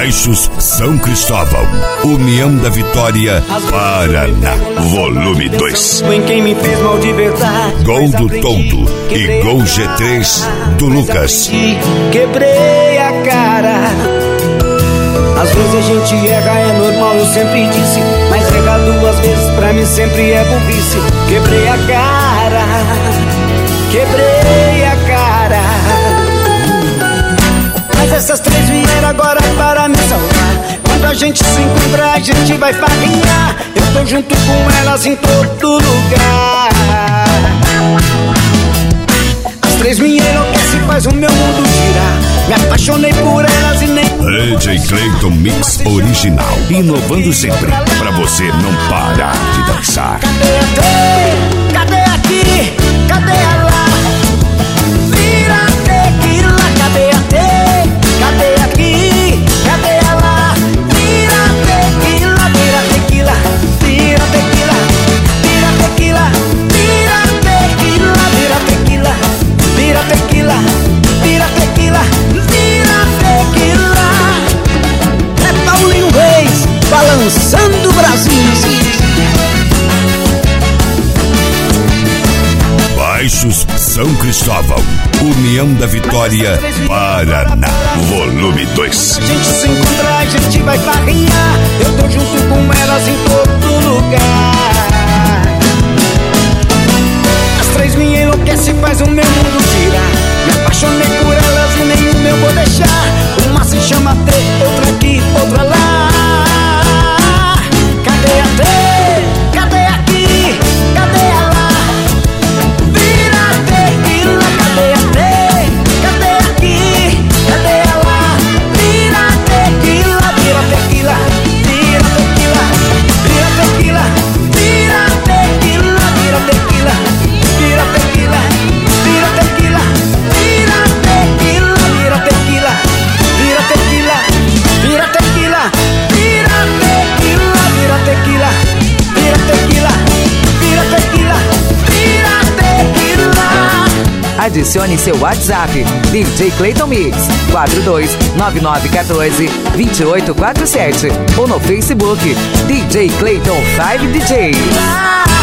Baixos São Cristóvão, União da Vitória, Paraná, volume 2. Gol do Toldo e Gol G3 do Lucas. Quebrei a cara. Às vezes a gente erra, é normal, eu sempre disse. Mas errar duas vezes pra mim sempre é burrice. Quebrei a cara, quebrei a cara. Mas essas três vieram agora para me salvar. Quando a gente se encontrar, a gente vai farrinhar. Eu tô junto com elas em todo lugar. As três me enlouquecem, faz o meu mundo girar. Me apaixonei por elas e nem... DJ Clayton Mix Original, inovando sempre, pra você não parar de dançar. Cadê a T? Cadê aqui? Cadê a lá? Vira tequila, cadê a T? Cadê aqui? Cadê a lá? Vira tequila, vira tequila, vira tequila, vira tequila, vira tequila, vira tequila, vira tequila, vira tequila, vira tequila. É Paulinho Reis, balançando o Brasil. Baixos São Cristóvão, União da Vitória, Paraná, volume 2. A gente se encontrar, a gente vai farrinhar. Eu tô junto com elas em todo lugar. As três me enlouquecem, faz o meu mundo girar. Me apaixonei por elas e nenhum eu vou deixar. Uma se chama T, outra aqui, outra lá. Cadê a T? Cadê aqui? Cadê a lá? Vira tequila, cadê a T? Cadê aqui? Cadê a lá? Vira tequila, vira tequila, vira tequila, vira tequila, vira tequila, vira tequila, vira tequila, vira tequila, vira tequila, vira tequila, vira tequila, vira tequila, vira tequila, vira tequila, vira tequila, vira tequila, vira tequila. Adicione seu WhatsApp, DJ Clayton Mix 4299142847 ou no Facebook DJ Clayton 5 DJ.